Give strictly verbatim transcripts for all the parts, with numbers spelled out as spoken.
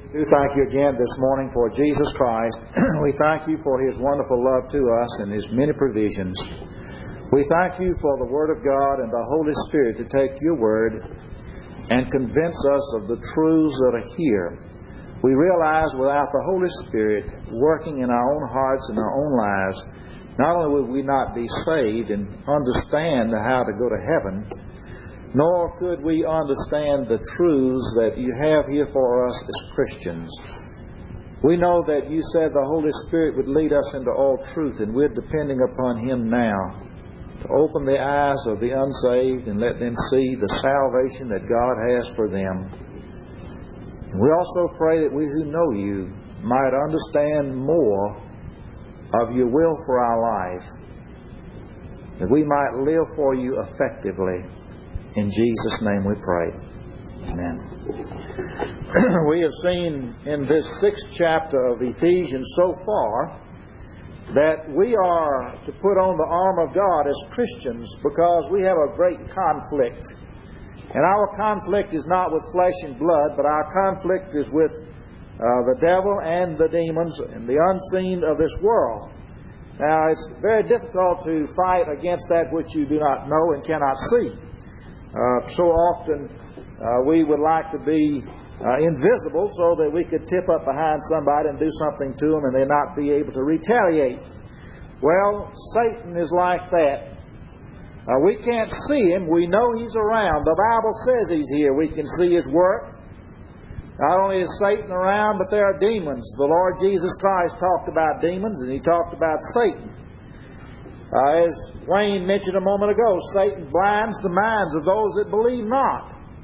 We thank you again this morning for Jesus Christ. We thank you for His wonderful love to us and His many provisions. We thank you for the Word of God and the Holy Spirit to take your Word and convince us of the truths that are here. We realize without the Holy Spirit working in our own hearts and our own lives, not only would we not be saved and understand how to go to heaven, nor could we understand the truths that you have here for us as Christians. We know that you said the Holy Spirit would lead us into all truth, and we're depending upon Him now to open the eyes of the unsaved and let them see the salvation that God has for them. And we also pray that we who know you might understand more of your will for our life, that we might live for you effectively. In Jesus' name we pray. Amen. We have seen in this sixth chapter of Ephesians so far that we are to put on the armor of God as Christians because we have a great conflict. And our conflict is not with flesh and blood, but our conflict is with uh, the devil and the demons and the unseen of this world. Now, it's very difficult to fight against that which you do not know and cannot see. Uh, so often uh, we would like to be uh, invisible so that we could tip up behind somebody and do something to them and they not be able to retaliate. Well, Satan is like that. Uh, we can't see him. We know he's around. The Bible says he's here. We can see his work. Not only is Satan around, but there are demons. The Lord Jesus Christ talked about demons and He talked about Satan. Uh, as Wayne mentioned a moment ago, Satan blinds the minds of those that believe not.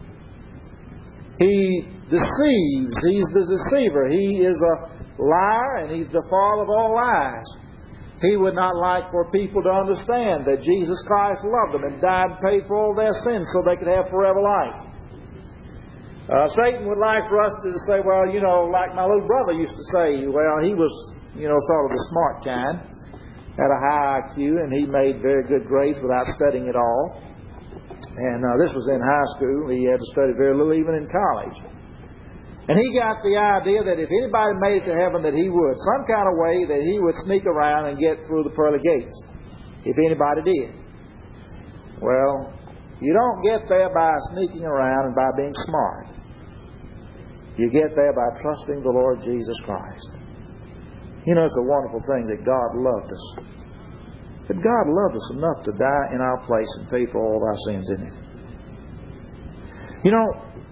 He deceives. He's the deceiver. He is a liar and he's the father of all lies. He would not like for people to understand that Jesus Christ loved them and died and paid for all their sins so they could have forever life. Uh, Satan would like for us to say, well, you know, like my little brother used to say, well, he was, you know, sort of the smart kind. Had a high I Q, and he made very good grades without studying at all. And uh, this was in high school. He had to study very little even in college. And he got the idea that if anybody made it to heaven, that he would. Some kind of way that he would sneak around and get through the pearly gates. If anybody did. Well, you don't get there by sneaking around and by being smart. You get there by trusting the Lord Jesus Christ. You know, it's a wonderful thing that God loved us. That God loved us enough to die in our place and pay for all of our sins in it. You know,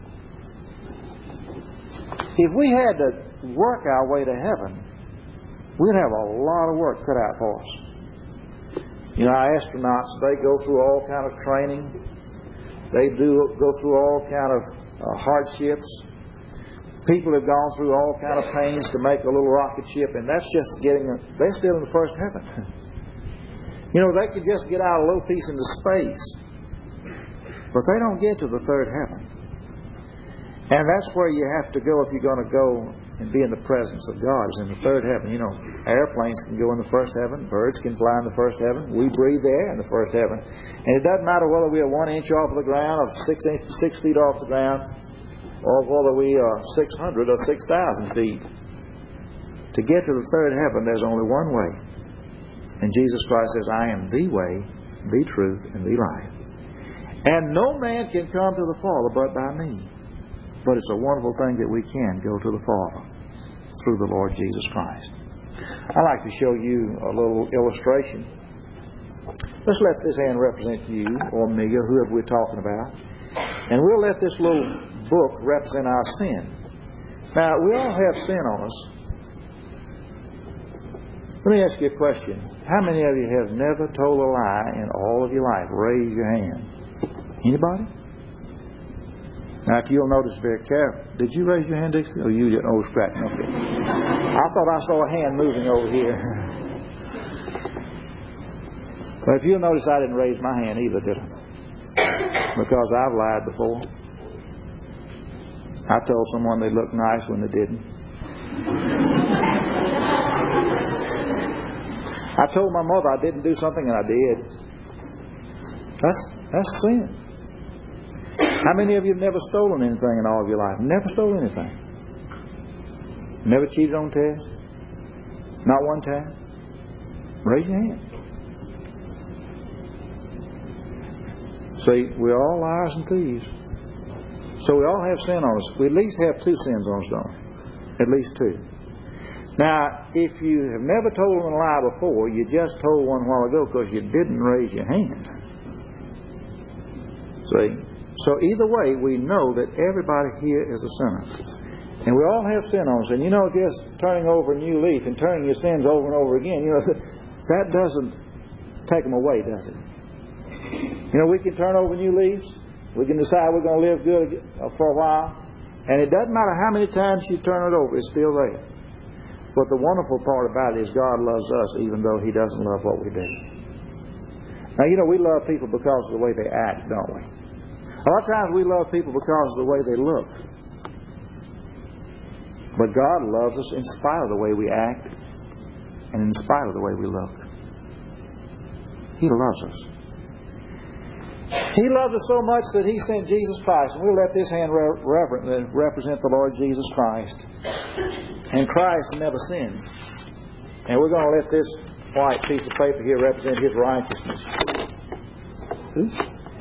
if we had to work our way to heaven, we'd have a lot of work cut out for us. You know, our astronauts, they go through all kind of training. They do go through all kind of uh, hardships. People have gone through all kind of pains to make a little rocket ship, and that's just getting a, they're still in the first heaven. You know, they could just get out a little piece into space, but they don't get to the third heaven. And that's where you have to go if you're going to go and be in the presence of God, is in the third heaven. You know, airplanes can go in the first heaven, birds can fly in the first heaven, we breathe air in the first heaven. And it doesn't matter whether we are one inch off of the ground or six, inch, six feet off the ground, or whether we are six hundred or six thousand feet. To get to the third heaven, there's only one way. And Jesus Christ says, I am the way, the truth, and the life. And no man can come to the Father but by me. But it's a wonderful thing that we can go to the Father through the Lord Jesus Christ. I'd like to show you a little illustration. Let's let this hand represent you or me or whoever we're talking about. And we'll let this little book represent our sin. Now, we all have sin on us. Let me ask you a question. How many of you have never told a lie in all of your life? Raise your hand. Anybody? Now, if you'll notice very carefully, did you raise your hand, Dixie? Or you didn't? Oh, scratching. Okay. I thought I saw a hand moving over here. But if you'll notice, I didn't raise my hand either, did I? Because I've lied before. I told someone they looked nice when they didn't. I told my mother I didn't do something and I did. That's that's sin. How many of you have never stolen anything in all of your life? Never stole anything. Never cheated on tests? Not one time? Raise your hand. See, we're all liars and thieves. So we all have sin on us. We at least have two sins on us, don't we? At least two. Now, if you have never told a lie before, you just told one a while ago because you didn't raise your hand. See? So either way, we know that everybody here is a sinner. And we all have sin on us. And you know, just turning over a new leaf and turning your sins over and over again, you know, that doesn't take them away, does it? You know, we can turn over new leaves. We can decide we're going to live good for a while. And it doesn't matter how many times you turn it over, it's still there. But the wonderful part about it is God loves us even though He doesn't love what we do. Now, you know, we love people because of the way they act, don't we? A lot of times we love people because of the way they look. But God loves us in spite of the way we act and in spite of the way we look. He loves us. He loved us so much that He sent Jesus Christ. And we'll let this hand re- represent the Lord Jesus Christ. And Christ never sinned. And we're going to let this white piece of paper here represent His righteousness. Oops.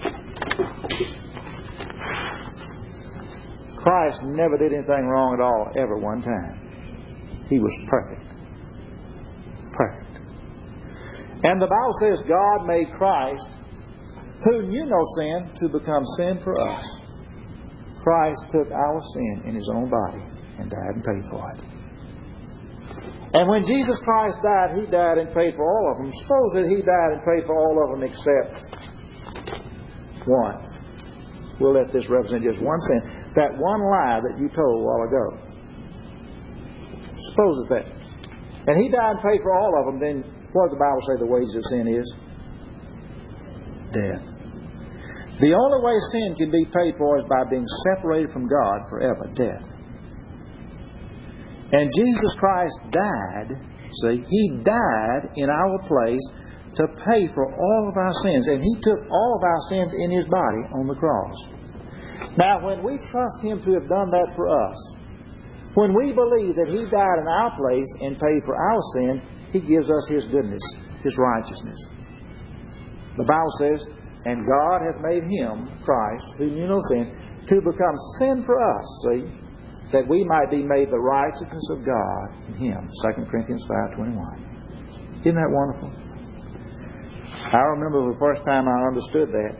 Christ never did anything wrong at all, ever one time. He was perfect. Perfect. And the Bible says God made Christ, who knew no sin, to become sin for us. Christ took our sin in His own body and died and paid for it. And when Jesus Christ died, He died and paid for all of them. Suppose that He died and paid for all of them except one. We'll let this represent just one sin. That one lie that you told a while ago. Suppose it's that. And He died and paid for all of them, then what does the Bible say the wages of sin is? Death. The only way sin can be paid for is by being separated from God forever. Death. And Jesus Christ died, see, He died in our place to pay for all of our sins. And He took all of our sins in His body on the cross. Now, when we trust Him to have done that for us, when we believe that He died in our place and paid for our sin, He gives us His goodness, His righteousness. The Bible says, and God hath made Him, Christ, who knew no sin, to become sin for us, see, that we might be made the righteousness of God in Him. Second Corinthians five twenty-one. Isn't that wonderful? I remember the first time I understood that,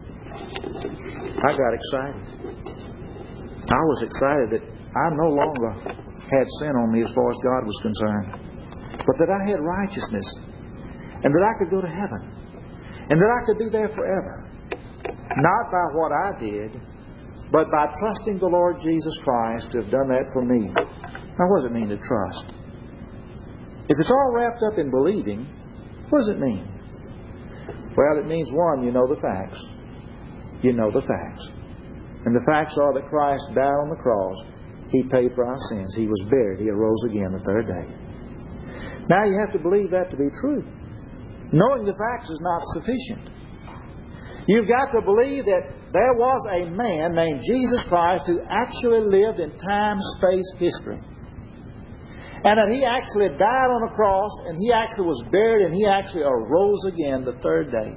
I got excited. I was excited that I no longer had sin on me as far as God was concerned, but that I had righteousness, and that I could go to heaven, and that I could be there forever. Not by what I did, but by trusting the Lord Jesus Christ to have done that for me. Now, what does it mean to trust? If it's all wrapped up in believing, what does it mean? Well, it means, one, you know the facts. You know the facts. And the facts are that Christ died on the cross. He paid for our sins. He was buried. He arose again the third day. Now you have to believe that to be true. Knowing the facts is not sufficient. You've got to believe that there was a man named Jesus Christ who actually lived in time, space, history. And that He actually died on the cross, and He actually was buried, and He actually arose again the third day.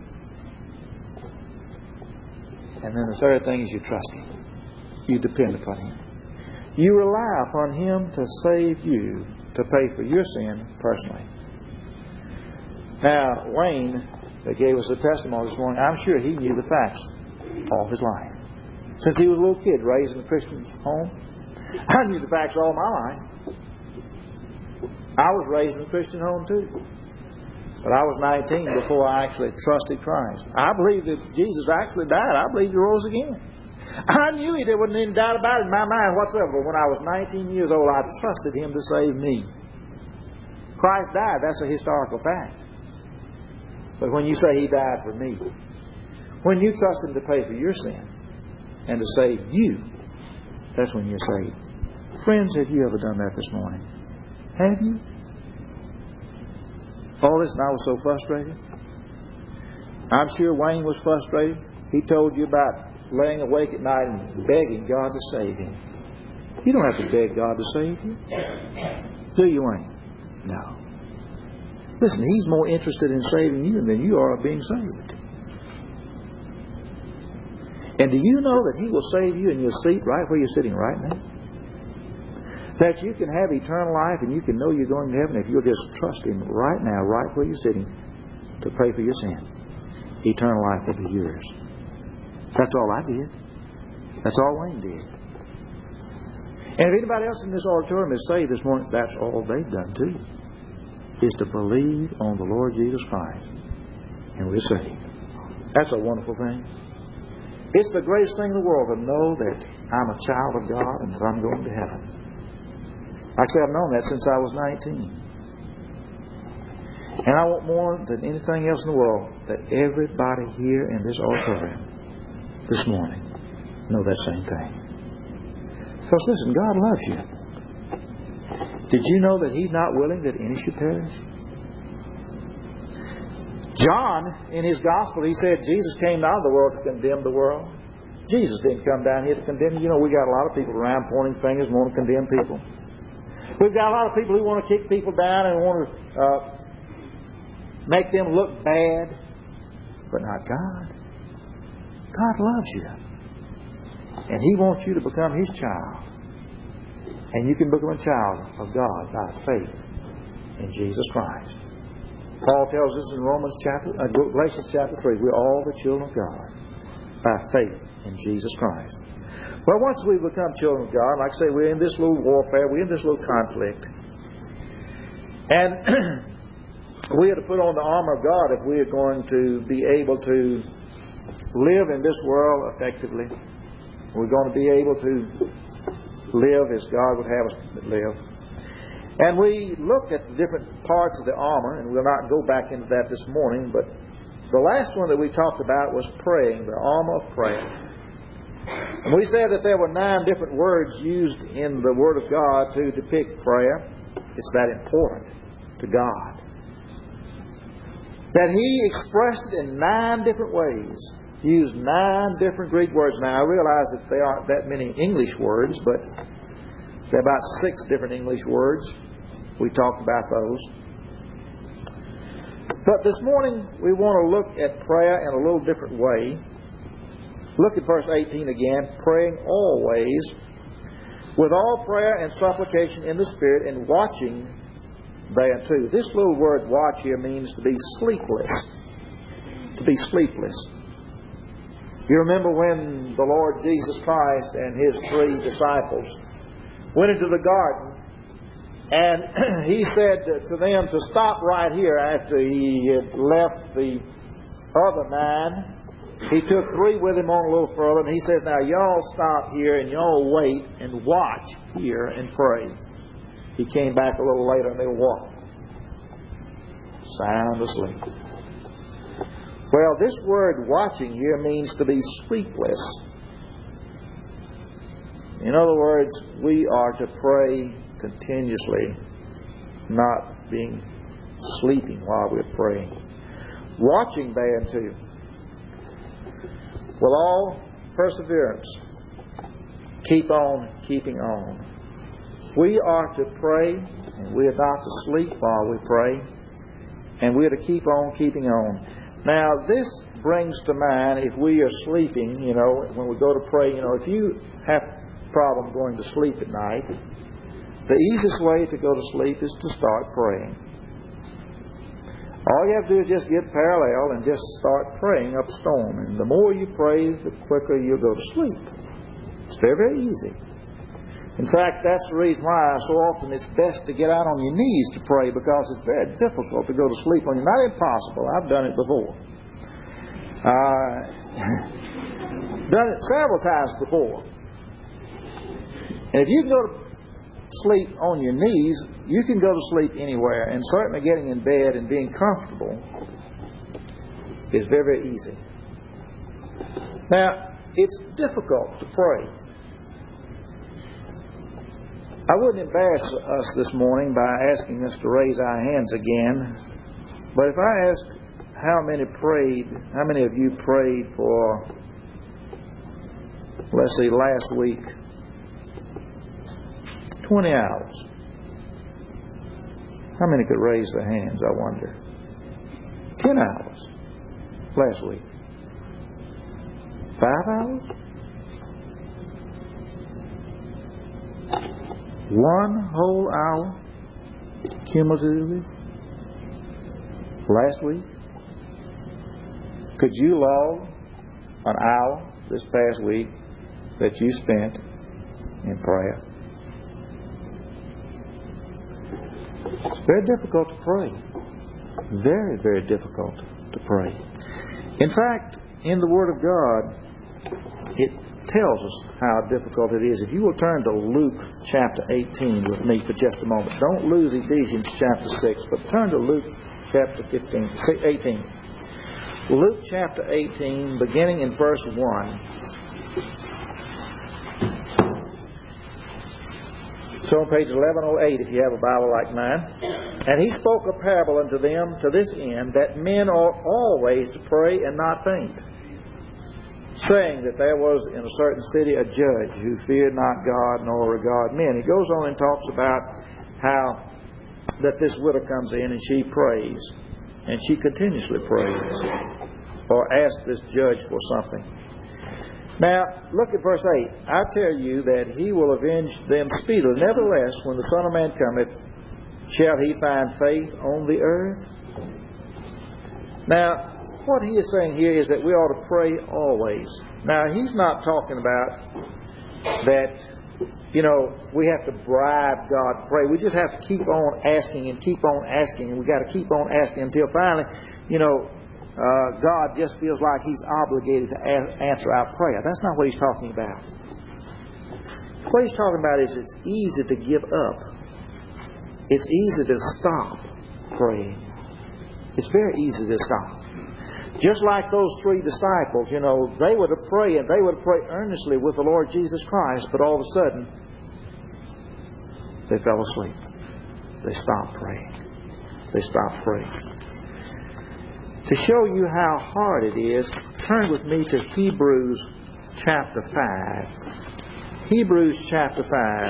And then the third thing is you trust Him. You depend upon Him. You rely upon Him to save you, to pay for your sin personally. Now, Wayne, that gave us a testimony this morning, I'm sure he knew the facts all his life. Since he was a little kid raised in a Christian home, I knew the facts all my life. I was raised in a Christian home too. But I was nineteen before I actually trusted Christ. I believed that Jesus actually died. I believed He rose again. I knew He there wasn't any doubt about it in my mind whatsoever. But when I was nineteen years old, I trusted Him to save me. Christ died. That's a historical fact. But when you say He died for me, when you trust Him to pay for your sin and to save you, that's when you're saved. Friends, have you ever done that this morning? Have you? All this, and I was so frustrated. I'm sure Wayne was frustrated. He told you about laying awake at night and begging God to save him. You don't have to beg God to save you. Do you, Wayne? No. Listen, He's more interested in saving you than you are of being saved. And do you know that He will save you in your seat right where you're sitting right now? That you can have eternal life and you can know you're going to heaven if you'll just trust Him right now, right where you're sitting, to pray for your sin. Eternal life will be yours. That's all I did. That's all Wayne did. And if anybody else in this auditorium is saved this morning, that's all they've done too, is to believe on the Lord Jesus Christ. And we're saved. That's a wonderful thing. It's the greatest thing in the world to know that I'm a child of God and that I'm going to heaven. Like I say, I've known that since I was nineteen. And I want more than anything else in the world that everybody here in this auditorium this morning know that same thing. Because listen, God loves you. Did you know that He's not willing that any should perish? John, in his gospel, he said Jesus came out of the world to condemn the world. Jesus didn't come down here to condemn you. You know, we got a lot of people around pointing fingers and want to condemn people. We've got a lot of people who want to kick people down and want to uh, make them look bad. But not God. God loves you. And He wants you to become His child. And you can become a child of God by faith in Jesus Christ. Paul tells us in Romans chapter, uh, Galatians chapter three, we're all the children of God by faith in Jesus Christ. Well, once we become children of God, like I say, we're in this little warfare, we're in this little conflict. And we are to put on the armor of God if we are going to be able to live in this world effectively. We're going to be able to live as God would have us live. And we looked at the different parts of the armor, and we'll not go back into that this morning, but the last one that we talked about was praying, the armor of prayer. And we said that there were nine different words used in the Word of God to depict prayer. It's that important to God. That He expressed it in nine different ways. He used nine different Greek words. Now, I realize that there aren't that many English words, but there are about six different English words. We talked about those. But this morning, we want to look at prayer in a little different way. Look at verse eighteen again. Praying always, with all prayer and supplication in the Spirit, and watching thereunto. This little word watch here means to be sleepless. To be sleepless. You remember when the Lord Jesus Christ and His three disciples went into the garden, and He said to them to stop right here after He had left the other nine. He took three with Him on a little further, and He says, now y'all stop here and y'all wait and watch here and pray. He came back a little later and they were walking. Sound asleep. Well, this word watching here means to be sleepless. In other words, we are to pray continuously, not being sleeping while we're praying. Watching thereunto, with all perseverance, keep on keeping on. We are to pray, and we are not to sleep while we pray, and we are to keep on keeping on. Now, this brings to mind, if we are sleeping, you know, when we go to pray, you know, if you have a problem going to sleep at night, the easiest way to go to sleep is to start praying. All you have to do is just get parallel and just start praying up a storm. And the more you pray, the quicker you'll go to sleep. It's very, very easy. In fact, that's the reason why so often it's best to get out on your knees to pray, because it's very difficult to go to sleep on your knees. Not impossible. I've done it before. Uh, done it several times before. And if you can go to sleep on your knees, you can go to sleep anywhere. And certainly getting in bed and being comfortable is very, very easy. Now, it's difficult to pray. I wouldn't embarrass us this morning by asking us to raise our hands again. But if I ask how many prayed, how many of you prayed for, let's see, last week, twenty hours. How many could raise their hands, I wonder? ten hours last week. Five hours? One whole hour cumulatively last week? Could you log an hour this past week that you spent in prayer? It's very difficult to pray. Very, very difficult to pray. In fact, in the Word of God, it tells us how difficult it is. If you will turn to Luke chapter eighteen with me for just a moment. Don't lose Ephesians chapter six, but turn to Luke chapter fifteen, eighteen. Luke chapter eighteen, beginning in verse one. So on page eleven oh eight, if you have a Bible like mine. And he spoke a parable unto them to this end, that men ought always to pray and not faint, saying that there was in a certain city a judge who feared not God nor regarded men. He goes on and talks about how that this widow comes in and she prays, and she continuously prays, or asks this judge for something. Now, look at verse eight. I tell you that he will avenge them speedily. Nevertheless, when the Son of Man cometh, shall he find faith on the earth? Now, what he is saying here is that we ought to pray always. Now, he's not talking about that, you know, we have to bribe God to pray. We just have to keep on asking and keep on asking, and we got to keep on asking until finally, you know, Uh, God just feels like He's obligated to a- answer our prayer. That's not what He's talking about. What He's talking about is it's easy to give up. It's easy to stop praying. It's very easy to stop. Just like those three disciples, you know, they were to pray, and they were to pray earnestly with the Lord Jesus Christ, but all of a sudden, they fell asleep. They stopped praying. They stopped praying. To show you how hard it is, turn with me to Hebrews chapter five. Hebrews chapter five.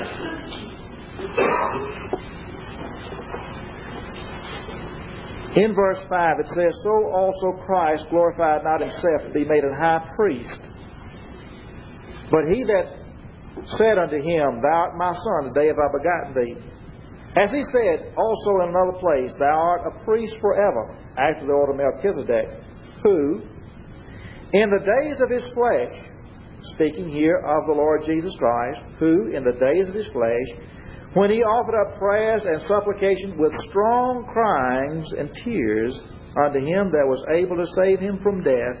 In verse five it says, So also Christ glorified not himself to be made an high priest, but he that said unto him, Thou art my son, today have I begotten thee. As he said also in another place, Thou art a priest forever, after the order of Melchizedek, who, in the days of his flesh, speaking here of the Lord Jesus Christ, who, in the days of his flesh, when he offered up prayers and supplications with strong cryings and tears unto him that was able to save him from death,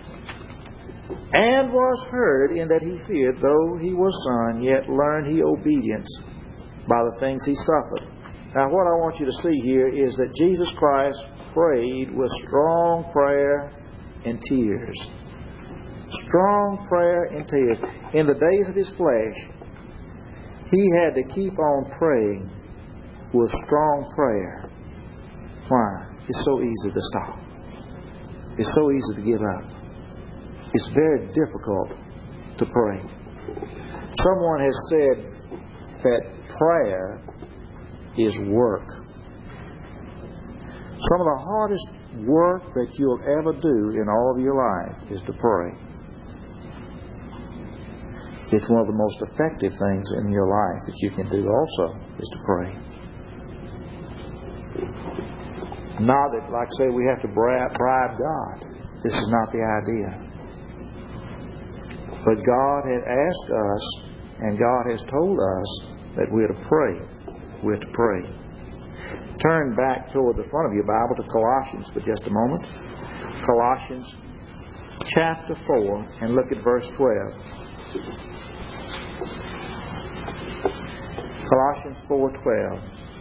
and was heard in that he feared, though he was son, yet learned he obedience by the things he suffered. Now what I want you to see here is that Jesus Christ prayed with strong prayer and tears. Strong prayer and tears. In the days of his flesh, he had to keep on praying with strong prayer. Why? It's so easy to stop. It's so easy to give up. It's very difficult to pray. Someone has said that prayer is work. Some of the hardest work that you'll ever do in all of your life is to pray. It's one of the most effective things in your life that you can do also, is to pray. Not that, like I say, we have to bribe, bribe God. This is not the idea. But God has asked us, and God has told us, that we're to pray. We're to pray. Turn back toward the front of your Bible to Colossians for just a moment. Colossians chapter four, and look at verse twelve. Colossians four twelve.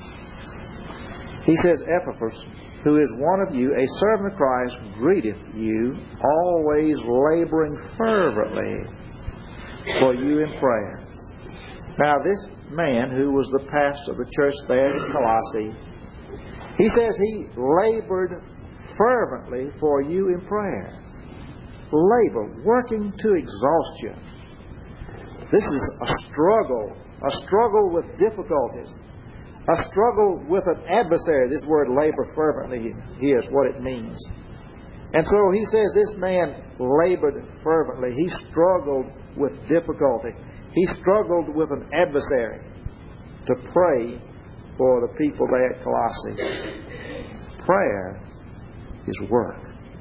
He says, Epaphras, who is one of you, a servant of Christ, greeteth you, always laboring fervently for you in prayer. Now this man who was the pastor of the church there in Colossae, he says he labored fervently for you in prayer. Labor, working to exhaustion. This is a struggle a struggle with difficulties, a struggle with an adversary. This word labor fervently here is what it means. And so he says this man labored fervently. He struggled with difficulty. He struggled with an adversary to pray for the people there at Colossae. Prayer is work.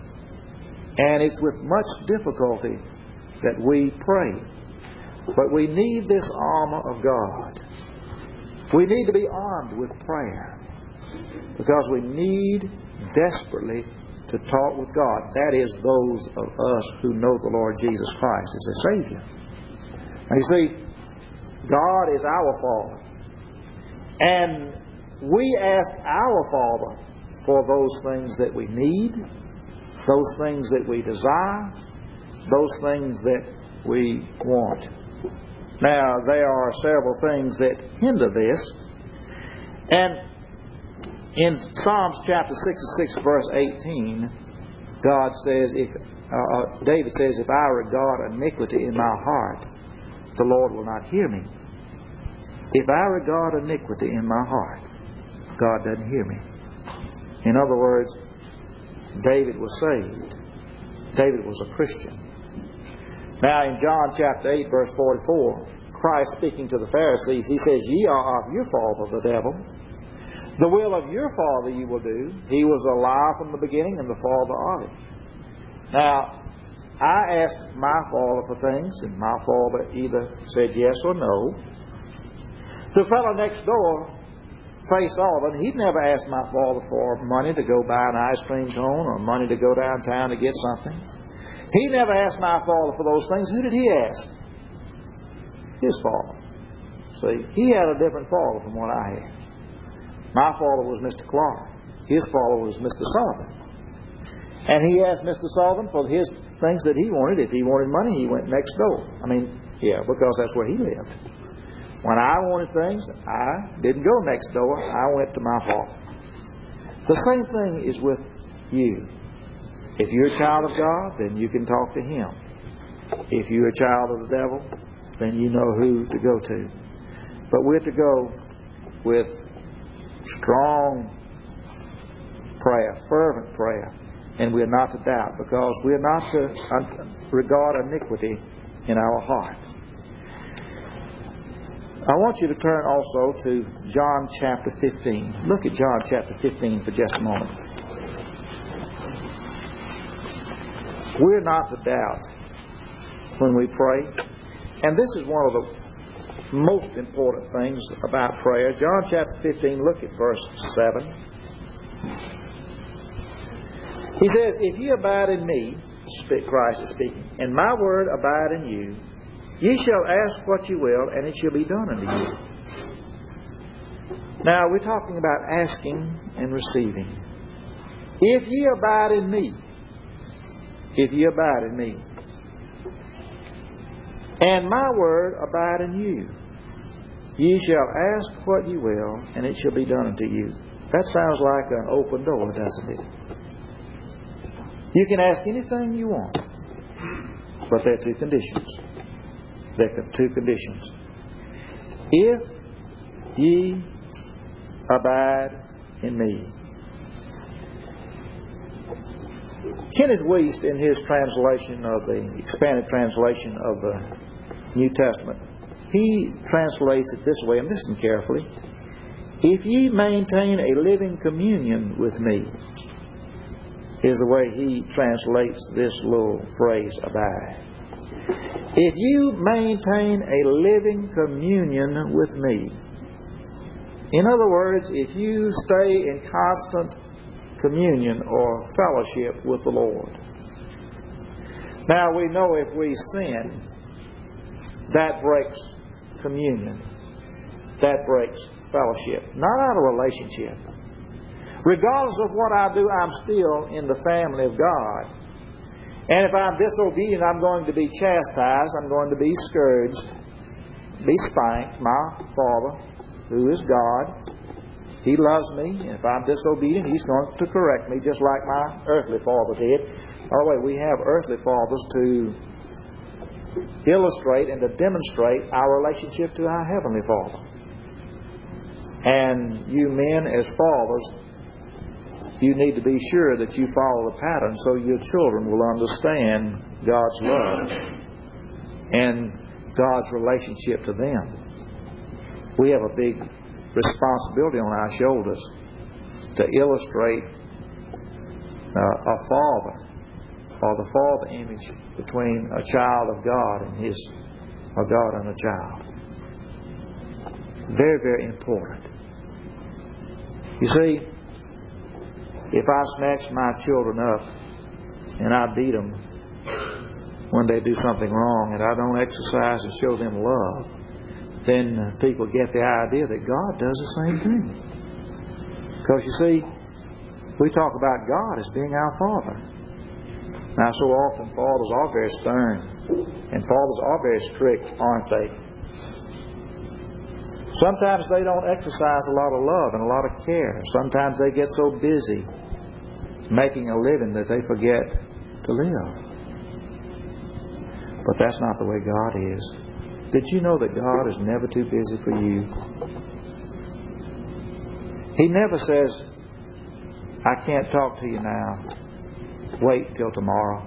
And it's with much difficulty that we pray. But we need this armor of God. We need to be armed with prayer, because we need desperately to talk with God. That is, those of us who know the Lord Jesus Christ as a Savior. Now you see, God is our Father. And we ask our Father for those things that we need, those things that we desire, those things that we want. Now, there are several things that hinder this. And in Psalms chapter sixty-six, verse eighteen, God says, if uh, David says, if I regard iniquity in my heart, the Lord will not hear me. If I regard iniquity in my heart, God doesn't hear me. In other words, David was saved. David was a Christian. Now in John chapter eight, verse forty-four, Christ speaking to the Pharisees, He says, ye are of your father the devil. The will of your father you will do. He was a liar from the beginning and the father of it. Now, I asked my father for things, and my father either said yes or no. The fellow next door, Face Sullivan, he'd never asked my father for money to go buy an ice cream cone or money to go downtown to get something. He never asked my father for those things. Who did he ask? His father. See, he had a different father from what I had. My father was Mister Clark. His father was Mister Sullivan. And he asked Mister Sullivan for his things that he wanted. If he wanted money, he went next door. I mean, yeah, because that's where he lived. When I wanted things, I didn't go next door. I went to my father. The same thing is with you. If you're a child of God, then you can talk to Him. If you're a child of the devil, then you know who to go to. But we're to go with strong prayer, fervent prayer, and we're not to doubt, because we're not to regard iniquity in our heart. I want you to turn also to John chapter fifteen. Look at John chapter fifteen for just a moment. We're not to doubt when we pray. And this is one of the most important things about prayer. John chapter fifteen, look at verse seven. He says, if ye abide in me, Christ is speaking, and my word abide in you, ye shall ask what you will, and it shall be done unto you. Now, we're talking about asking and receiving. If ye abide in me, if ye abide in me, and my word abide in you, ye shall ask what ye will, and it shall be done unto you. That sounds like an open door, doesn't it? You can ask anything you want, but there are two conditions. There are two conditions. If ye abide in me. Kenneth Wuest, in his translation of the expanded translation of the New Testament, he translates it this way, and listen carefully. If ye maintain a living communion with me, is the way he translates this little phrase, abide. If you maintain a living communion with me, in other words, if you stay in constant communion or fellowship with the Lord. Now we know if we sin, that breaks communion. That breaks fellowship. Not out of relationship. Regardless of what I do, I'm still in the family of God. And if I'm disobedient, I'm going to be chastised. I'm going to be scourged, be spanked. My Father, who is God, He loves me. And if I'm disobedient, He's going to correct me, just like my earthly father did. By the way, we have earthly fathers to illustrate and to demonstrate our relationship to our Heavenly Father. And you men as fathers, you need to be sure that you follow the pattern so your children will understand God's love and God's relationship to them. We have a big responsibility on our shoulders to illustrate uh, a father or the father image between a child of God and his a God and a child. Very, very important. You see, if I snatch my children up and I beat them when they do something wrong and I don't exercise and show them love, then people get the idea that God does the same thing. Because you see, we talk about God as being our Father. Now, so often fathers are very stern and fathers are very strict, aren't they? Sometimes they don't exercise a lot of love and a lot of care. Sometimes they get so busy making a living that they forget to live. But that's not the way God is. Did you know that God is never too busy for you? He never says, I can't talk to you now. Wait till tomorrow.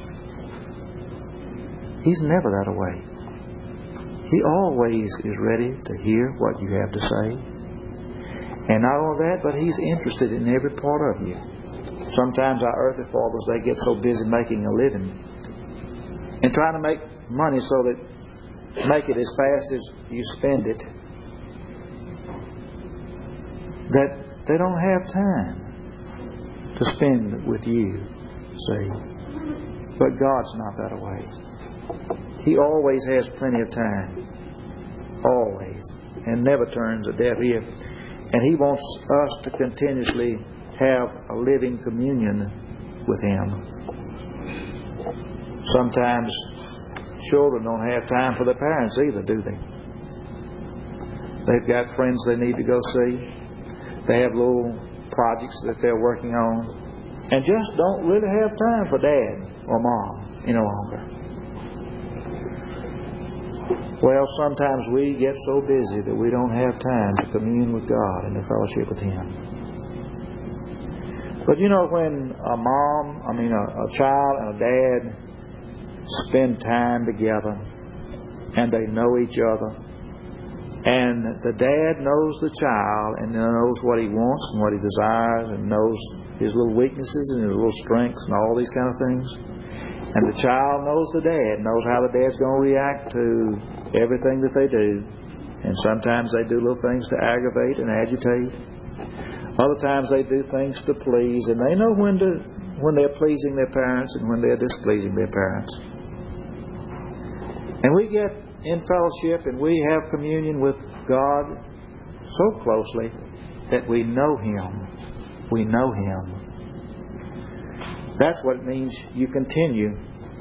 He's never that way. He always is ready to hear what you have to say. And not only that, but He's interested in every part of you. Sometimes our earthly fathers, they get so busy making a living and trying to make money so that make it as fast as you spend it, that they don't have time to spend with you, see. But God's not that way. He always has plenty of time. Always. And never turns a deaf ear. And He wants us to continuously have a living communion with Him. Sometimes children don't have time for their parents either, do they? They've got friends they need to go see. They have little projects that they're working on and just don't really have time for dad or mom any longer. Well, sometimes we get so busy that we don't have time to commune with God and to fellowship with Him. But you know, when a mom, I mean a, a child and a dad spend time together and they know each other, and the dad knows the child and knows what he wants and what he desires and knows his little weaknesses and his little strengths and all these kind of things, and the child knows the dad, knows how the dad's going to react to everything that they do, and sometimes they do little things to aggravate and agitate. Other times they do things to please, and they know when to when they're pleasing their parents and when they're displeasing their parents. And we get in fellowship and we have communion with God so closely that we know Him. We know Him. That's what it means you continue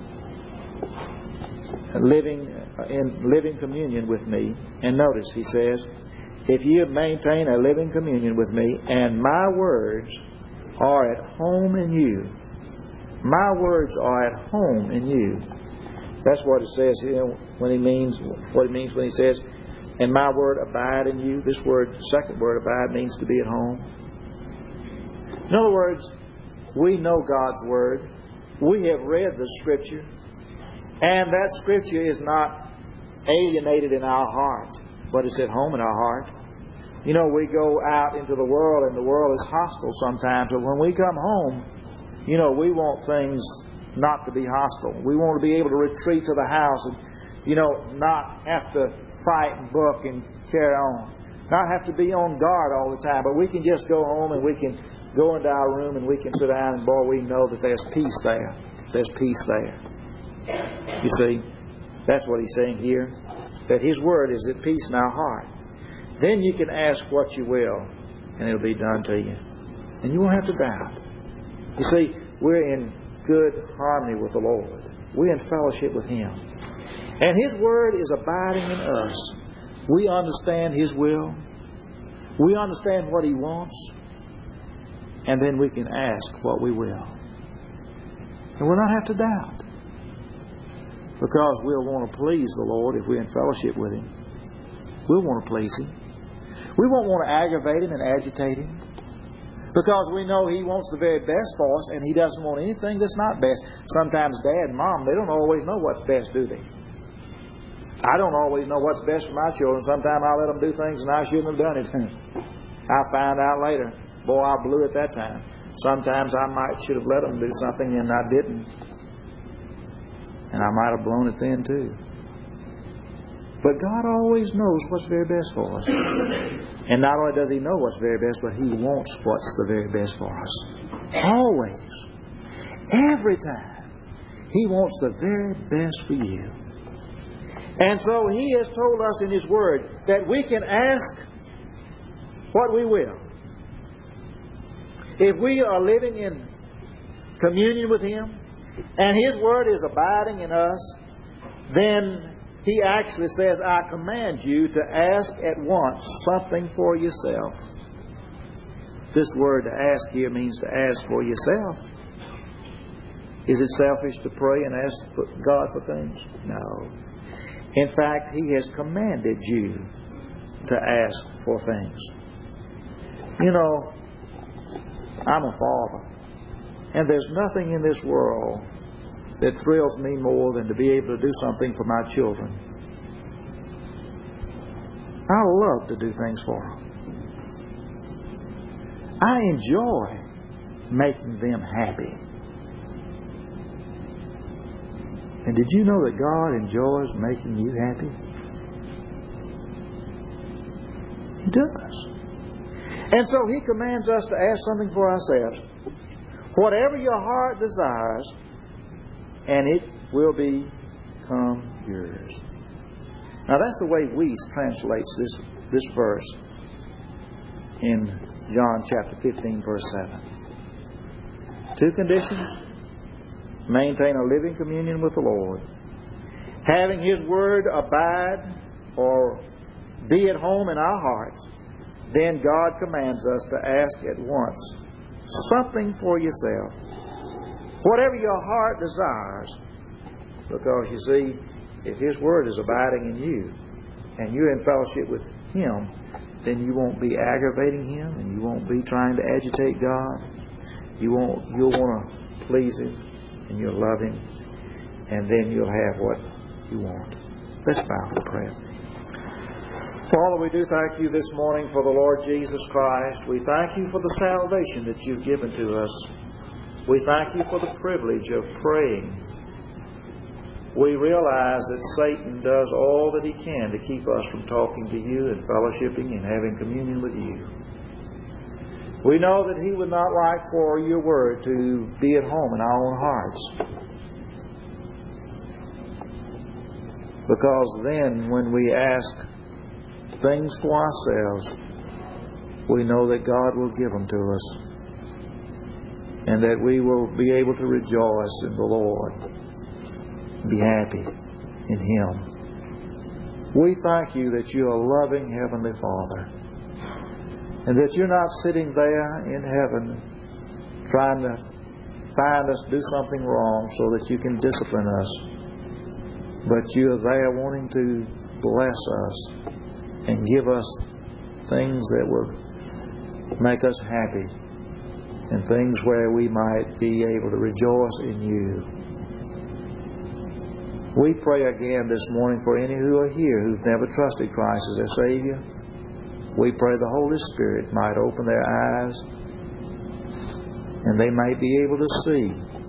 living in living communion with me. And notice, He says, if you maintain a living communion with me and my words are at home in you. My words are at home in you. That's what it says here when he means what it means when he says, and my word abide in you. This word, second word, abide, means to be at home. In other words, we know God's word. We have read the Scripture. And that Scripture is not alienated in our heart, but it's at home in our heart. You know, we go out into the world and the world is hostile sometimes, but when we come home, you know, we want things not to be hostile. We want to be able to retreat to the house and, you know, not have to fight and buck and carry on. Not have to be on guard all the time, but we can just go home and we can go into our room and we can sit down and, boy, we know that there's peace there. There's peace there. You see, that's what he's saying here, that His Word is at peace in our heart. Then you can ask what you will, and it'll be done to you. And you won't have to doubt. You see, we're in good harmony with the Lord. We're in fellowship with Him. And His Word is abiding in us. We understand His will. We understand what He wants. And then we can ask what we will. And we'll not have to doubt. Because we'll want to please the Lord if we're in fellowship with Him. We'll want to please Him. We won't want to aggravate Him and agitate Him. Because we know He wants the very best for us, and He doesn't want anything that's not best. Sometimes Dad and Mom, they don't always know what's best, do they? I don't always know what's best for my children. Sometimes I let them do things and I shouldn't have done it. I find out later, boy, I blew it that time. Sometimes I might should have let them do something and I didn't. And I might have blown it then too. But God always knows what's very best for us. And not only does He know what's very best, but He wants what's the very best for us. Always. Every time. He wants the very best for you. And so He has told us in His Word that we can ask what we will. If we are living in communion with Him, and His Word is abiding in us, then He actually says, I command you to ask at once something for yourself. This word to ask here means to ask for yourself. Is it selfish to pray and ask God for things? No. In fact, He has commanded you to ask for things. You know, I'm a father, and there's nothing in this world that thrills me more than to be able to do something for my children. I love to do things for them. I enjoy making them happy. And did you know that God enjoys making you happy? He does. And so He commands us to ask something for ourselves. Whatever your heart desires, and it will become yours. Now that's the way Weiss translates this, this verse in John chapter fifteen, verse seven. Two conditions. Maintain a living communion with the Lord. Having His Word abide or be at home in our hearts. Then God commands us to ask at once something for yourself. Whatever your heart desires. Because you see, if His Word is abiding in you and you're in fellowship with Him, then you won't be aggravating Him and you won't be trying to agitate God. You won't, you'll want to please Him and you'll love Him, and then you'll have what you want. Let's bow for prayer. Father, we do thank You this morning for the Lord Jesus Christ. We thank You for the salvation that You've given to us. We thank You for the privilege of praying. We realize that Satan does all that he can to keep us from talking to You and fellowshipping and having communion with You. We know that he would not like for Your Word to be at home in our own hearts. Because then when we ask things for ourselves, we know that God will give them to us. And that we will be able to rejoice in the Lord. Be happy in Him. We thank You that You are a loving Heavenly Father. And that You're not sitting there in heaven trying to find us do something wrong so that You can discipline us. But You're there wanting to bless us and give us things that will make us happy and things where we might be able to rejoice in You. We pray again this morning for any who are here who've never trusted Christ as their Savior. We pray the Holy Spirit might open their eyes and they might be able to see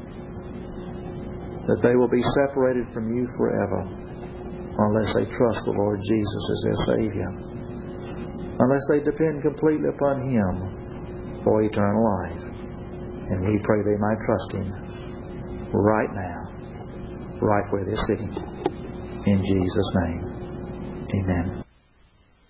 that they will be separated from You forever unless they trust the Lord Jesus as their Savior. Unless they depend completely upon Him for eternal life. And we pray they might trust Him right now, right where they're sitting. In Jesus' name, amen.